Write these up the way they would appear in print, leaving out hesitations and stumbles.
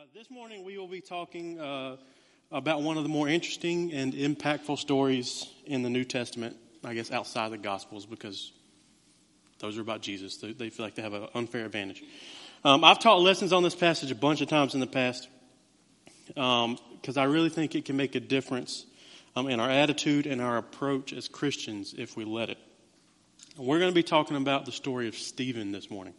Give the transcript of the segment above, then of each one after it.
This morning we will be talking about one of the more interesting and impactful stories in the New Testament, I guess outside the Gospels, because those are about Jesus. They feel like they have an unfair advantage. I've taught lessons on this passage a bunch of times in the past because I really think it can make a difference in our attitude and our approach as Christians if we let it. We're going to be talking about the story of Stephen this morning.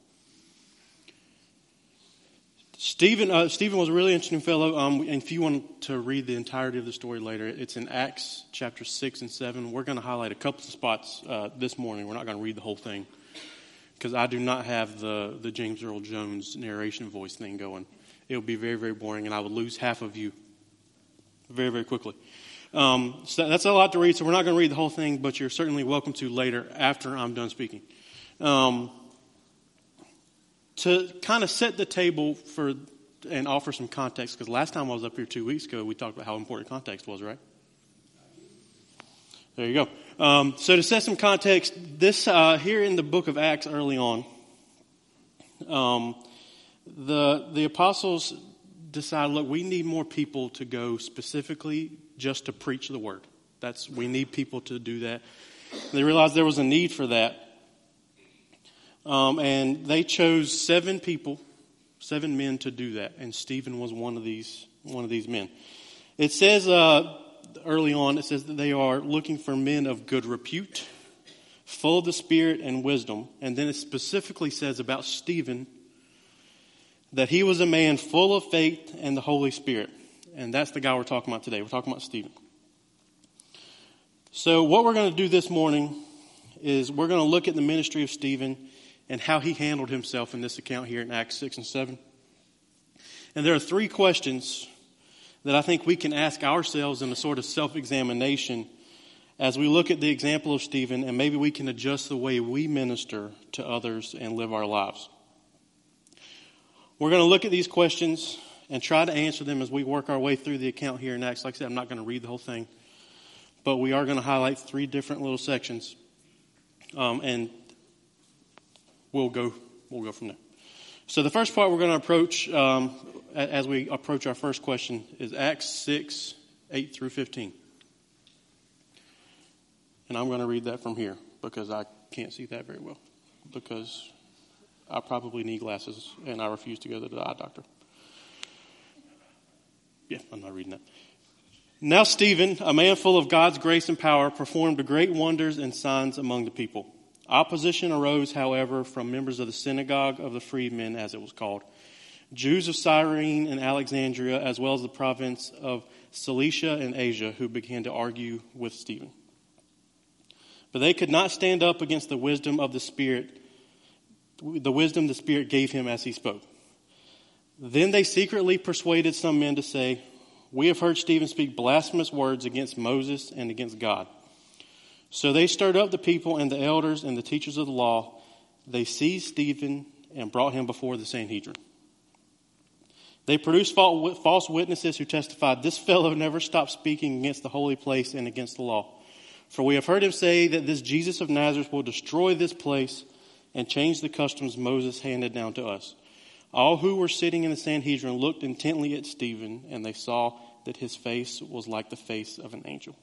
Stephen was a really interesting fellow. And if you want to read the entirety of the story later, it's in Acts chapter 6 and 7. We're going to highlight a couple of spots this morning. We're not going to read the whole thing because I do not have the James Earl Jones narration voice thing going. It would be very, very boring, and I would lose half of you very, very quickly. So that's a lot to read, so we're not going to read the whole thing, but you're certainly welcome to later after I'm done speaking. To kind of set the table and offer some context, because last time I was up here 2 weeks ago, we talked about how important context was, right? There you go. So to set some context, this here in the book of Acts early on, the apostles decided, look, we need more people to go specifically just to preach the word. We need people to do that. They realized there was a need for that. And they chose 7 men to do that, and Stephen was one of these men. It says early on, it says that they are looking for men of good repute, full of the Spirit and wisdom, and then it specifically says about Stephen that he was a man full of faith and the Holy Spirit, and that's the guy we're talking about today. We're talking about Stephen. So what we're going to do this morning is we're going to look at the ministry of Stephen and how he handled himself in this account here in Acts 6 and 7. And there are 3 questions that I think we can ask ourselves in a sort of self-examination as we look at the example of Stephen, and maybe we can adjust the way we minister to others and live our lives. We're going to look at these questions and try to answer them as we work our way through the account here in Acts. Like I said, I'm not going to read the whole thing, but we are going to highlight 3 different little sections, and We'll go from there. So the first part we're going to approach, as we approach our first question, is Acts 6, 8 through 15. And I'm going to read that from here because I can't see that very well. Because I probably need glasses and I refuse to go to the eye doctor. Yeah, I'm not reading that. Now Stephen, a man full of God's grace and power, performed great wonders and signs among the people. Opposition arose, however, from members of the synagogue of the freedmen, as it was called, Jews of Cyrene and Alexandria, as well as the province of Cilicia and Asia, who began to argue with Stephen. But they could not stand up against the wisdom of the Spirit, the wisdom the Spirit gave him as he spoke. Then they secretly persuaded some men to say, "We have heard Stephen speak blasphemous words against Moses and against God." So they stirred up the people and the elders and the teachers of the law. They seized Stephen and brought him before the Sanhedrin. They produced false witnesses who testified, "This fellow never stopped speaking against the holy place and against the law. For we have heard him say that this Jesus of Nazareth will destroy this place and change the customs Moses handed down to us." All who were sitting in the Sanhedrin looked intently at Stephen, and they saw that his face was like the face of an angel.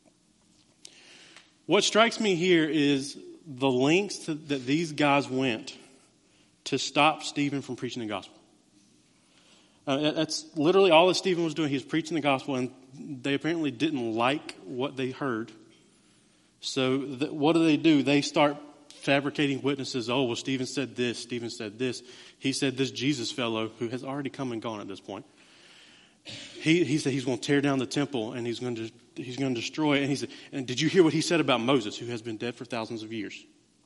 What strikes me here is the lengths that these guys went to stop Stephen from preaching the gospel. That's literally all that Stephen was doing. He was preaching the gospel, and they apparently didn't like what they heard. So what do? They start fabricating witnesses. Oh, well, Stephen said this. Stephen said this. He said this Jesus fellow, who has already come and gone at this point. He said he's going to tear down the temple and he's going to destroy it. And he said, and did you hear what he said about Moses, who has been dead for thousands of years?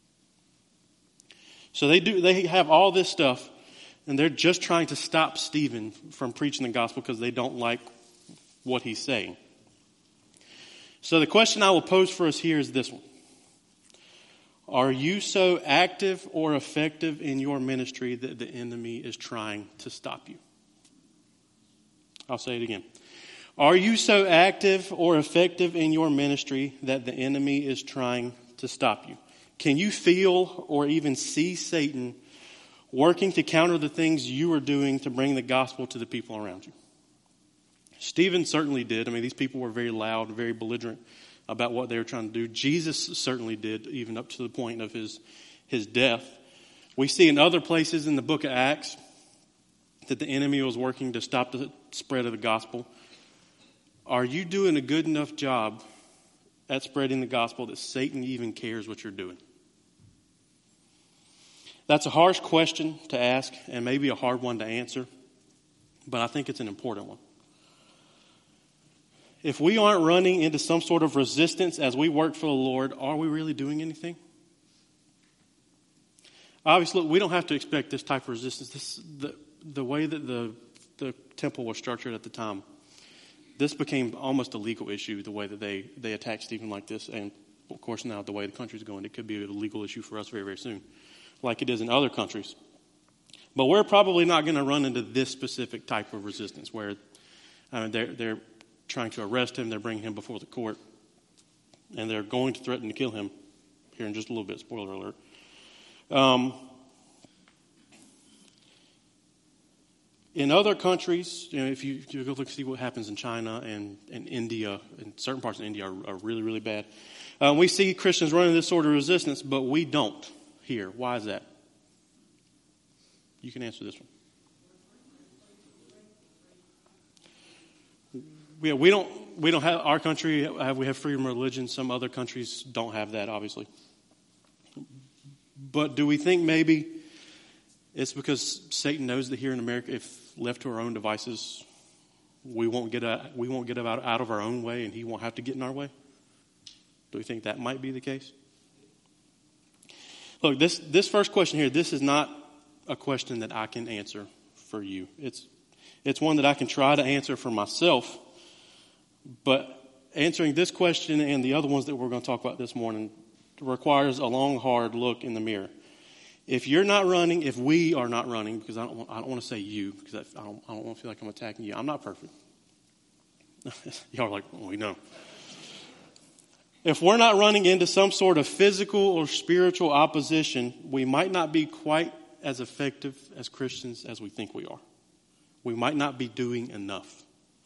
So they have all this stuff, and they're just trying to stop Stephen from preaching the gospel because they don't like what he's saying. So the question I will pose for us here is this one. Are you so active or effective in your ministry that the enemy is trying to stop you? I'll say it again. Are you so active or effective in your ministry that the enemy is trying to stop you? Can you feel or even see Satan working to counter the things you were doing to bring the gospel to the people around you. Stephen certainly did. I mean, these people were very loud, very belligerent about what they were trying to do. Jesus certainly did, even up to the point of his death. We see in other places in the book of Acts that the enemy was working to stop the spread of the gospel. Are you doing a good enough job at spreading the gospel that Satan even cares what you're doing? That's a harsh question to ask and maybe a hard one to answer, but I think it's an important one. If we aren't running into some sort of resistance as we work for the Lord, are we really doing anything? Obviously, we don't have to expect this type of resistance. The way that the temple was structured at the time, this became almost a legal issue, the way that they attacked Stephen like this. And, of course, now the way the country's going, it could be a legal issue for us very, very soon, like it is in other countries. But we're probably not going to run into this specific type of resistance where they're trying to arrest him, they're bringing him before the court, and they're going to threaten to kill him here in just a little bit. Spoiler alert. In other countries, if you go look see what happens in China and India, and certain parts of India are really, really bad. We see Christians running this sort of resistance, but we don't here. Why is that? You can answer this one. Yeah, we don't have our country. We have freedom of religion. Some other countries don't have that, obviously. But do we think maybe it's because Satan knows that here in America, if left to our own devices, we won't get out of our own way, and he won't have to get in our way? Do we think that might be the case? Look, this first question here, this is not a question that I can answer for you. It's one that I can try to answer for myself. But answering this question and the other ones that we're going to talk about this morning requires a long, hard look in the mirror. If you're not running, if we are not running, because I don't want to say you, because I don't want to feel like I'm attacking you. I'm not perfect. Y'all are like, well, we know. If we're not running into some sort of physical or spiritual opposition, we might not be quite as effective as Christians as we think we are. We might not be doing enough.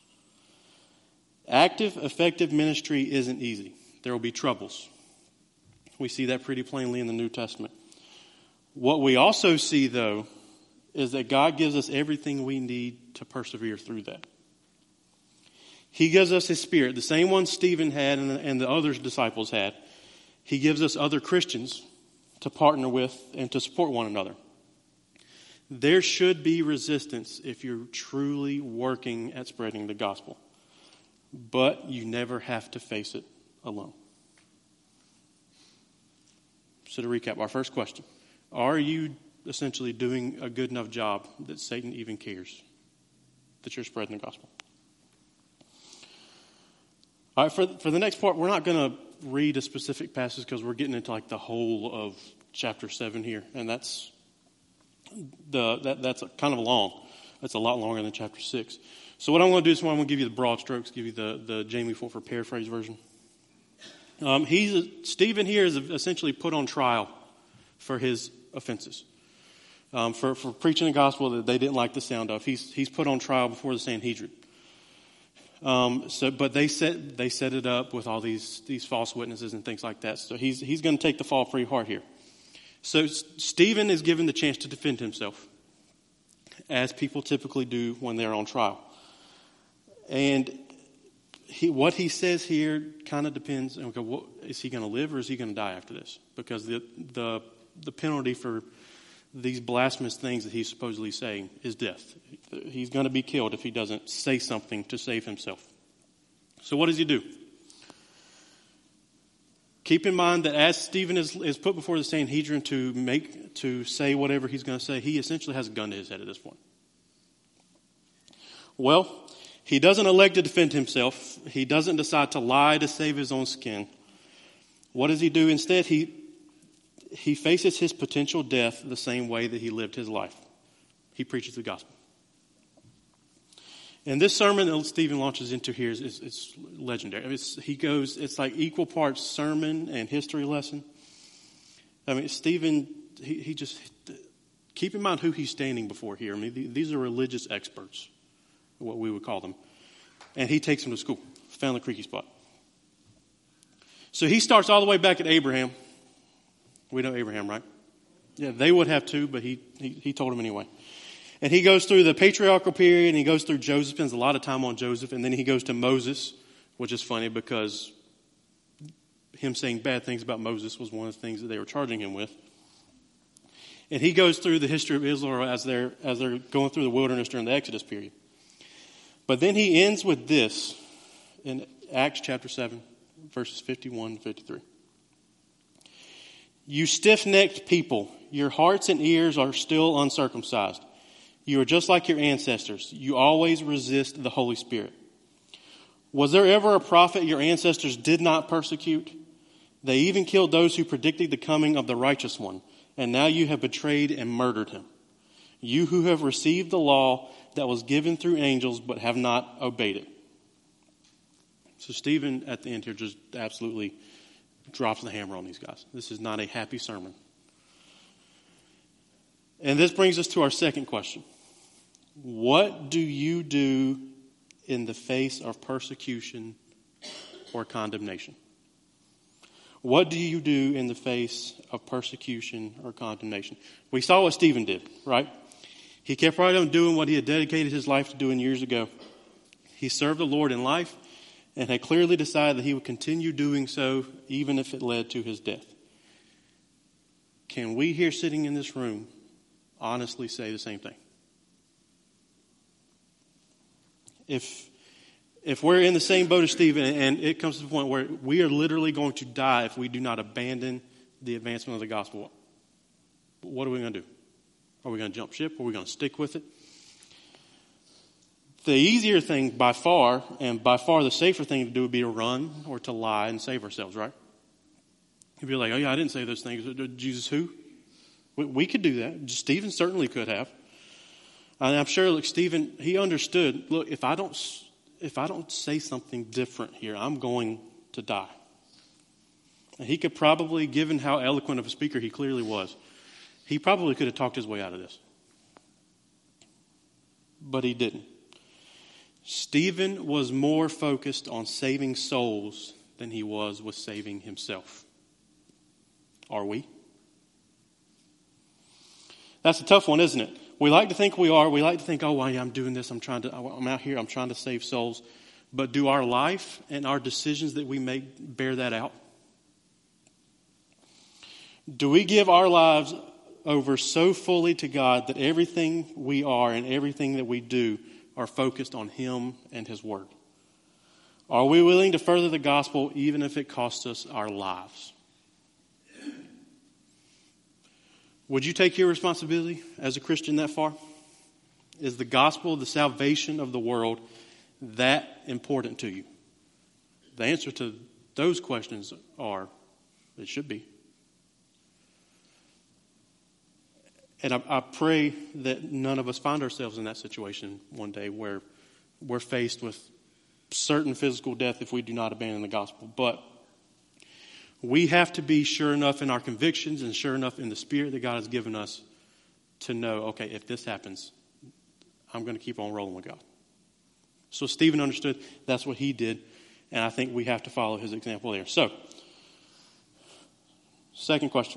Active, effective ministry isn't easy. There will be troubles. We see that pretty plainly in the New Testament. What we also see, though, is that God gives us everything we need to persevere through that. He gives us His Spirit, the same one Stephen had and the other disciples had. He gives us other Christians to partner with and to support one another. There should be resistance if you're truly working at spreading the gospel. But you never have to face it alone. So to recap, our first question. Are you essentially doing a good enough job that Satan even cares that you're spreading the gospel? All right, for the next part, we're not going to read a specific passage because we're getting into like the whole of chapter 7 here. And that's kind of long. That's a lot longer than chapter 6. So what I'm going to do is I'm going to give you the broad strokes, give you the Jamie Fulford paraphrase version. Stephen here is essentially put on trial for his offenses, for preaching the gospel that they didn't like the sound of. He's put on trial before the Sanhedrin. But they set it up with all these false witnesses and things like that. So he's going to take the fall pretty hard here. So Stephen is given the chance to defend himself, as people typically do when they're on trial. And what he says here kind of depends. Okay, is he going to live or is he going to die after this? Because the penalty for these blasphemous things that he's supposedly saying is death. He's going to be killed if he doesn't say something to save himself. So what does he do? Keep in mind that as Stephen is put before the Sanhedrin to say whatever he's going to say, he essentially has a gun to his head at this point. Well, he doesn't elect to defend himself. He doesn't decide to lie to save his own skin. What does he do? Instead, he faces his potential death the same way that he lived his life. He preaches the gospel. And this sermon that Stephen launches into here is legendary. It's like equal parts sermon and history lesson. I mean, Stephen, keep in mind who he's standing before here. I mean, these are religious experts, what we would call them. And he takes them to school, found the creaky spot. So he starts all the way back at Abraham. We know Abraham, right? Yeah, they would have too, but he told them anyway. And he goes through the patriarchal period, and he goes through Joseph, spends a lot of time on Joseph, and then he goes to Moses, which is funny because him saying bad things about Moses was one of the things that they were charging him with. And he goes through the history of Israel as they're going through the wilderness during the Exodus period. But then he ends with this in Acts chapter 7, verses 51 and 53. You stiff-necked people, your hearts and ears are still uncircumcised. You are just like your ancestors. You always resist the Holy Spirit. Was there ever a prophet your ancestors did not persecute? They even killed those who predicted the coming of the righteous one. And now you have betrayed and murdered him. You who have received the law that was given through angels but have not obeyed it. So Stephen at the end here just absolutely drops the hammer on these guys. This is not a happy sermon. And this brings us to our second question. What do you do in the face of persecution or condemnation? What do you do in the face of persecution or condemnation? We saw what Stephen did, right? He kept right on doing what he had dedicated his life to doing years ago. He served the Lord in life and had clearly decided that he would continue doing so even if it led to his death. Can we here sitting in this room honestly say the same thing? If we're in the same boat as Stephen and it comes to the point where we are literally going to die if we do not abandon the advancement of the gospel, what are we going to do? Are we going to jump ship? Are we going to stick with it? The easier thing by far, and by far the safer thing to do would be to run or to lie and save ourselves, right? You'd be like, oh yeah, I didn't say those things. Jesus who? We could do that. Stephen certainly could have. And I'm sure, look, Stephen, he understood, look, if I don't say something different here, I'm going to die. And he could probably, given how eloquent of a speaker he clearly was, he probably could have talked his way out of this. But he didn't. Stephen was more focused on saving souls than he was with saving himself. Are we? That's a tough one, isn't it? We like to think we are. We like to think, oh, well, yeah, I'm doing this. I'm out here. I'm trying to save souls. But do our life and our decisions that we make bear that out? Do we give our lives over so fully to God that everything we are and everything that we do are focused on Him and His Word? Are we willing to further the gospel even if it costs us our lives? Would you take your responsibility as a Christian that far? Is the gospel, the salvation of the world, that important to you? The answer to those questions are, it should be. And I pray that none of us find ourselves in that situation one day where we're faced with certain physical death if we do not abandon the gospel. But we have to be sure enough in our convictions and sure enough in the spirit that God has given us to know, okay, if this happens, I'm going to keep on rolling with God. So Stephen understood that's what he did, and I think we have to follow his example there. So, second question.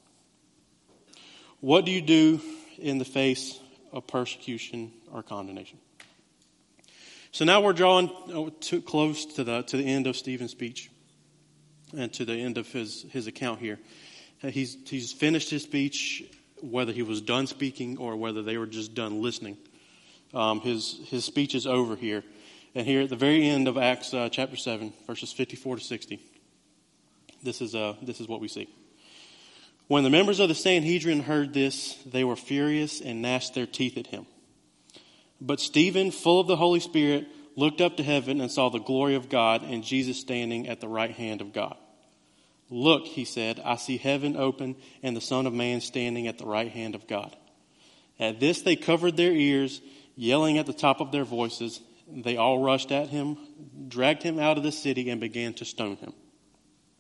What do you do in the face of persecution or condemnation? So now we're drawing too close to the end of Stephen's speech and to the end of his account here. He's finished his speech, whether he was done speaking or whether they were just done listening. His speech is over here. And here at the very end of Acts chapter 7, verses 54 to 60, this is what we see. When the members of the Sanhedrin heard this, they were furious and gnashed their teeth at him. But Stephen, full of the Holy Spirit, looked up to heaven and saw the glory of God and Jesus standing at the right hand of God. Look, he said, I see heaven open and the Son of Man standing at the right hand of God. At this they covered their ears, yelling at the top of their voices. They all rushed at him, dragged him out of the city, and began to stone him.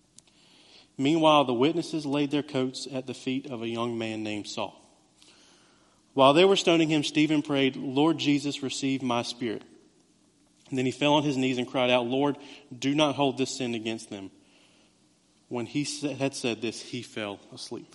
Meanwhile, the witnesses laid their coats at the feet of a young man named Saul. While they were stoning him, Stephen prayed, "Lord Jesus, receive my spirit." And then he fell on his knees and cried out, "Lord, do not hold this sin against them." When he had said this, he fell asleep.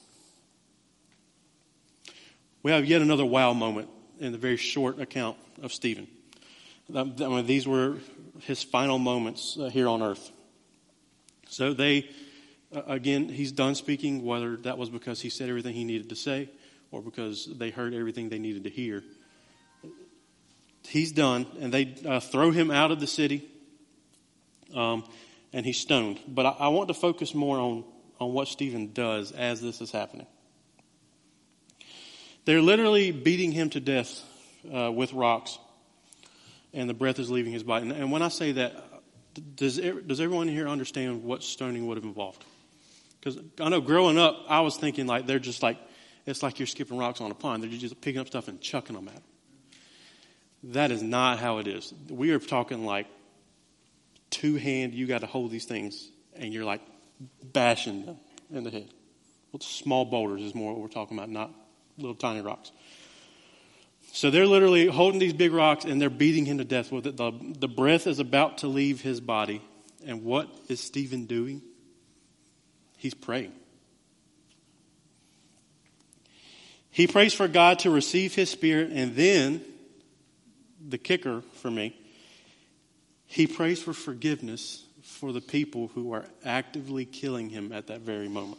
We have yet another wow moment in the very short account of Stephen. These were his final moments here on earth. So again, he's done speaking, whether that was because he said everything he needed to say or because they heard everything they needed to hear. He's done, and they throw him out of the city, and he's stoned. But I want to focus more on what Stephen does as this is happening. They're literally beating him to death with rocks, and the breath is leaving his body. And when I say that, does everyone here understand what stoning would have involved? Because I know growing up, I was thinking like they're just like, it's like you're skipping rocks on a pond. They're just picking up stuff and chucking them at them. That is not how it is. We are talking like two-hand, you got to hold these things, and you're like bashing them in the head. Well, small boulders is more what we're talking about, not little tiny rocks. So they're literally holding these big rocks, and they're beating him to death with it. The breath is about to leave his body. And what is Stephen doing? He's praying. He prays for God to receive his spirit, and then, the kicker for me, he prays for forgiveness for the people who are actively killing him at that very moment.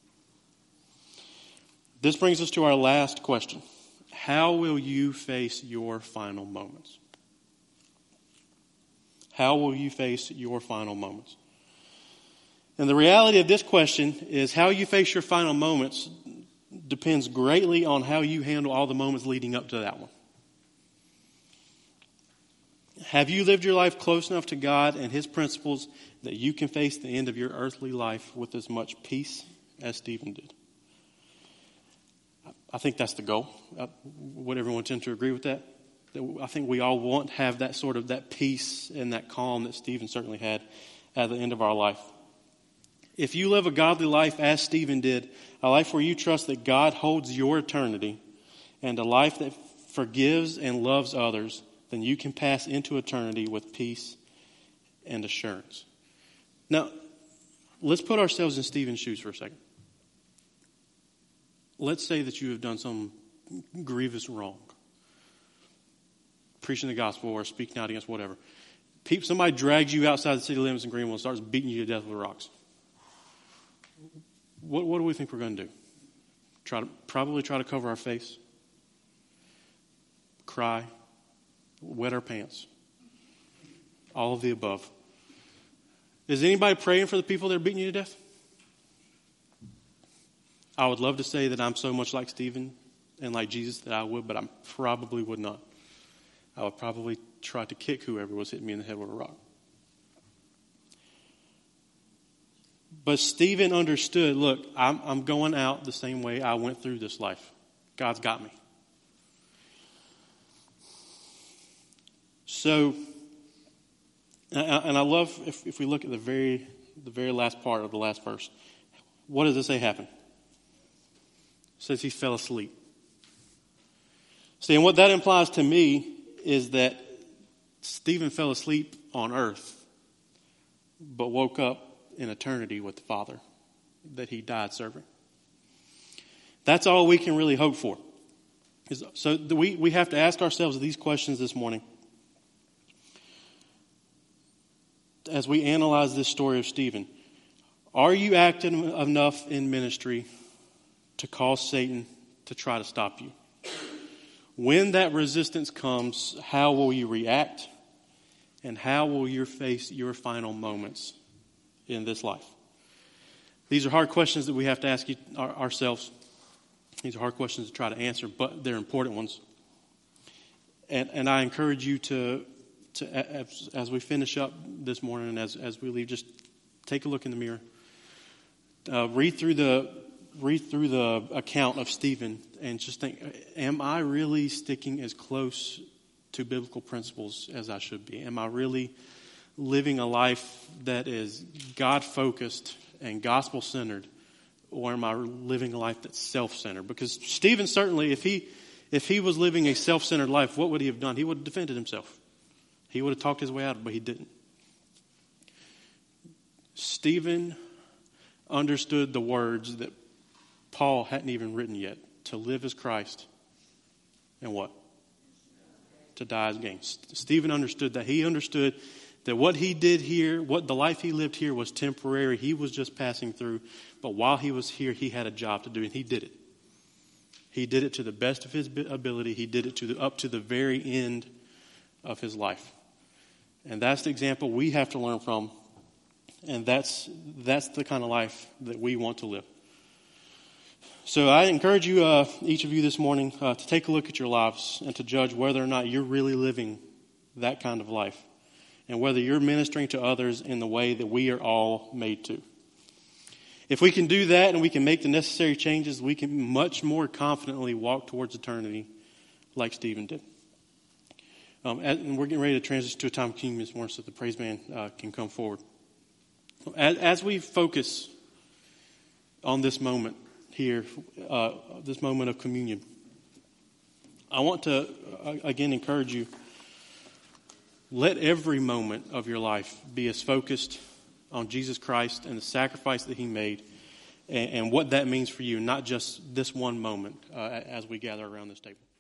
This brings us to our last question. How will you face your final moments? How will you face your final moments? And the reality of this question is how you face your final moments depends greatly on how you handle all the moments leading up to that one. Have you lived your life close enough to God and his principles that you can face the end of your earthly life with as much peace as Stephen did? I think that's the goal. Would everyone tend to agree with that? I think we all want to have that sort of that peace and that calm that Stephen certainly had at the end of our life. If you live a godly life as Stephen did, a life where you trust that God holds your eternity, and a life that forgives and loves others, then you can pass into eternity with peace and assurance. Now, let's put ourselves in Stephen's shoes for a second. Let's say that you have done some grievous wrong. Preaching the gospel or speaking out against whatever. Somebody drags you outside the city limits in Greenville and starts beating you to death with rocks. What do we think we're going to do? Probably try to cover our face. Cry. Wet our pants. All of the above. Is anybody praying for the people that are beating you to death? I would love to say that I'm so much like Stephen and like Jesus that I would, but I probably would not. I would probably try to kick whoever was hitting me in the head with a rock. But Stephen understood, look, I'm going out the same way I went through this life. God's got me. So, and I love if we look at the very last part of the last verse. What does it say happened? It says he fell asleep. See, and what that implies to me is that Stephen fell asleep on earth, but woke up in eternity with the Father that he died serving. That's all we can really hope for. So we have to ask ourselves these questions this morning. As we analyze this story of Stephen, are you active enough in ministry to cause Satan to try to stop you? When that resistance comes, how will you react? And how will you face your final moments in this life? These are hard questions that we have to ask ourselves. These are hard questions to try to answer, but they're important ones. And I encourage you to as we finish up this morning and as we leave, just take a look in the mirror. Read through the account of Stephen and just think, am I really sticking as close to biblical principles as I should be? Am I really living a life that is God-focused and gospel-centered? Or am I living a life that's self-centered? Because Stephen certainly, if If he was living a self-centered life, what would he have done? He would have defended himself. He would have talked his way out of it, but he didn't. Stephen understood the words that Paul hadn't even written yet. To live as Christ and what? To die as gain. Stephen understood that. He understood that what he did here, what the life he lived here was temporary. He was just passing through. But while he was here, he had a job to do, and he did it. He did it to the best of his ability. He did it up to the very end of his life. And that's the example we have to learn from. And that's the kind of life that we want to live. So I encourage you, each of you this morning, to take a look at your lives and to judge whether or not you're really living that kind of life. And whether you're ministering to others in the way that we are all made to. If we can do that and we can make the necessary changes, we can much more confidently walk towards eternity like Stephen did. And we're getting ready to transition to a time of communion this morning so that the praise band can come forward. As we focus on this moment here, this moment of communion, I want to, again, encourage you, let every moment of your life be as focused on Jesus Christ and the sacrifice that he made and what that means for you, not just this one moment as we gather around this table.